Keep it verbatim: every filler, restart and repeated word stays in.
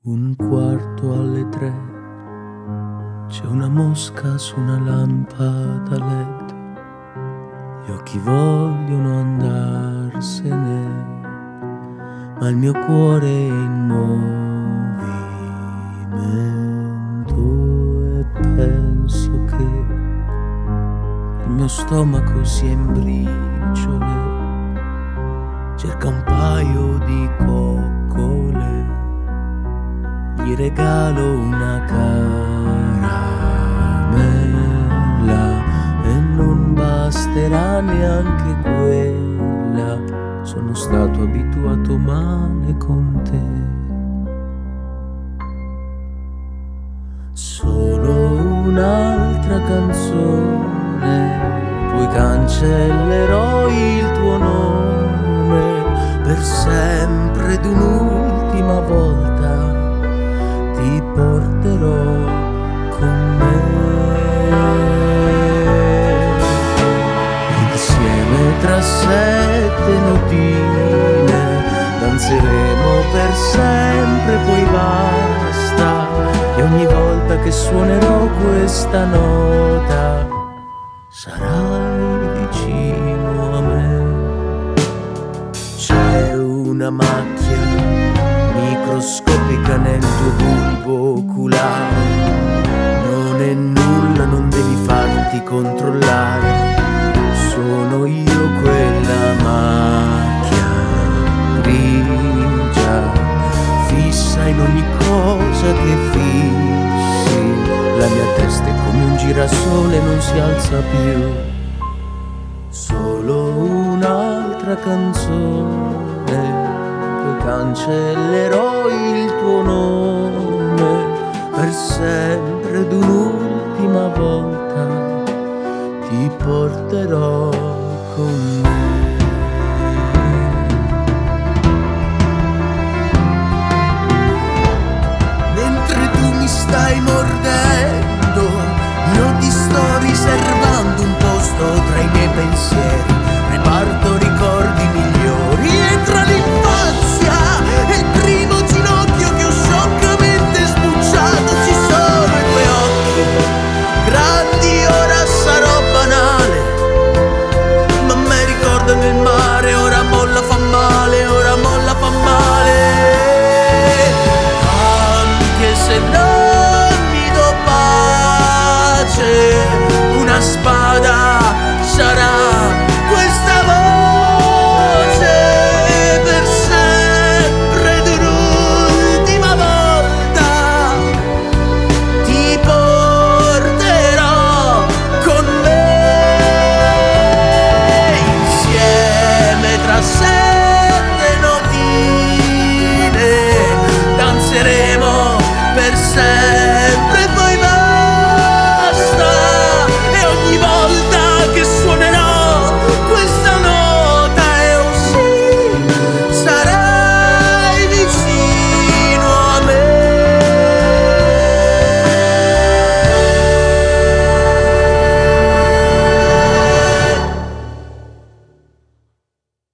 Un quarto alle tre, c'è una mosca su una lampada led, gli occhi vogliono andarsene, ma il mio cuore è in movimento e penso che il mio stomaco sia in briciole, cerca un paio di coccole, gli regalo una caramella e non basterà neanche quella, sono stato abituato male con te. Solo un'altra canzone, poi cancellerò il tuo nome per sempre ed un'ultima volta ti porterò con me. Insieme tra sette notine danzeremo per sempre, poi basta. E ogni volta che suonerò questa nota sarai vicino a me. C'è una macchia microscopica nel tuo bulbo oculare, non è nulla, non devi farti controllare, sono io quella macchia grigia, fissa in ogni cosa che fissi, la mia testa è come un girasole, non si alza più. Solo un'altra canzone, cancellerò il tuo nome per sempre ed un'ultima volta ti porterò con me.